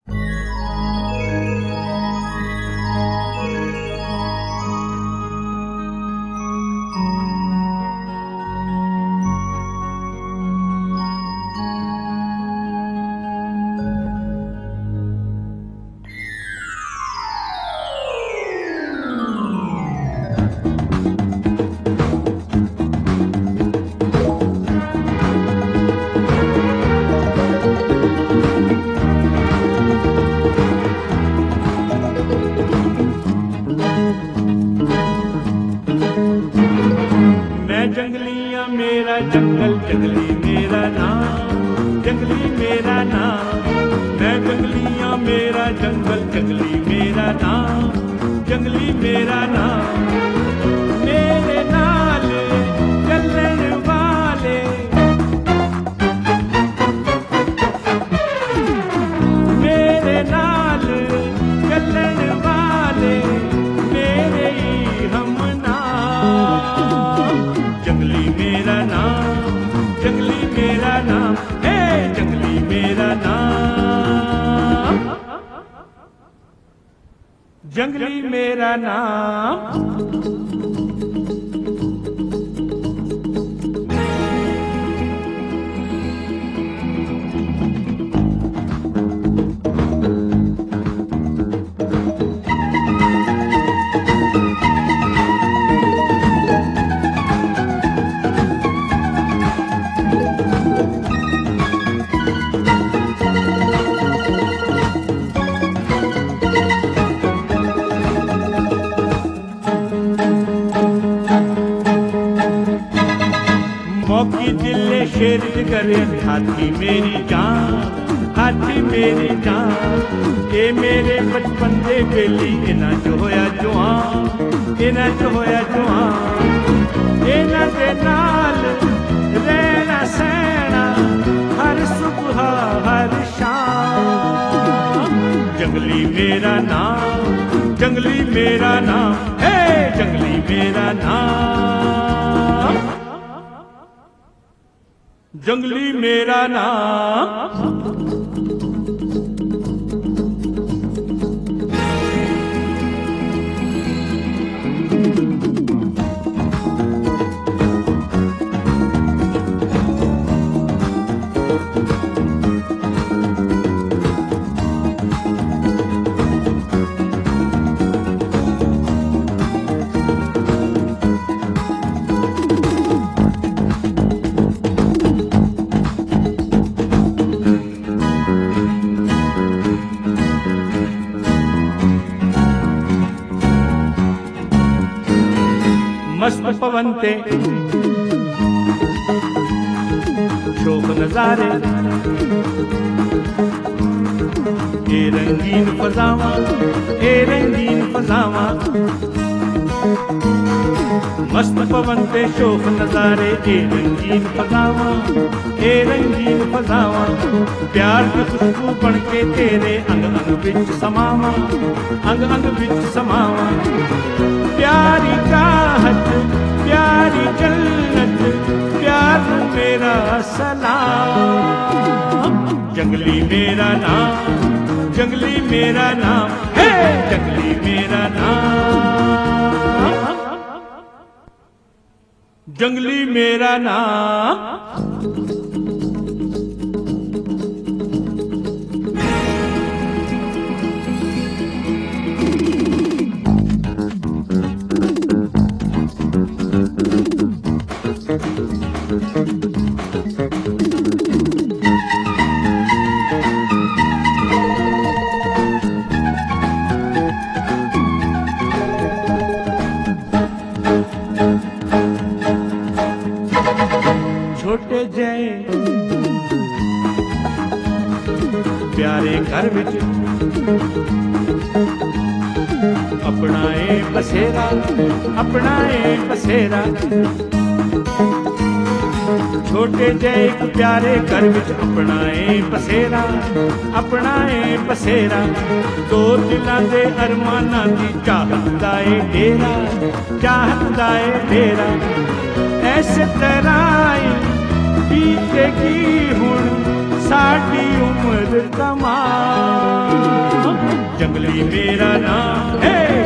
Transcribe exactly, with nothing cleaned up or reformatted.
जंगलियां मेरा जंगल जंगली मेरा नाम, जंगली मेरा नाम। मैं जंगलियां मेरा जंगल जंगली मेरा नाम, जंगली मेरा नाम। मेरे नाल चलन वाले मेरे नाल चलन वाले मेरे ही हम जंगली मेरा नाम, जंगली मेरा नाम, हे जंगली मेरा नाम, जंगली मेरा नाम। मौकी दिले शेर करे हाथी मेरी जान, हाथी मेरी जान। ये मेरे बचपन दे बेली इना जो होया जुआन, इना जो होया जुआन। इना दे नाल रहना सहना हर सुबह हर शाम। जंगली मेरा नाम, जंगली मेरा नाम, हे जंगली मेरा नाम, जंगली मेरा नाम। मस्त पवन ते शोक नजारे, ए रंगीन फजावा, ए रंगीन फजावा। मस्त पवन ते शोक नजारे, ए रंगीन फजावा, ए रंगीन फजावा। प्यार की खुशबू बन के तेरे अंग अंग बिच समावा, अंग अंग बिच समावा। प्यारी चाहत प्यारी जन्नत प्यार मेरा सलाम। जंगली मेरा नाम, जंगली मेरा नाम, हे जंगली मेरा नाम, जंगली मेरा नाम। छोटे जय प्यारे घर विच अपनाए बसेरा, अपनाए बसेरा। छोटे जय एक प्यारे घर विच अपनाए बसेरा, अपनाए बसेरा। दो दिलां दे अरमानां दी चाहत दा ए डेरा, चाहत दा ए डेरा। ऐसे तरह बीतेगी हुण साडी उम्र तमाम। जंगली मेरा नाम है।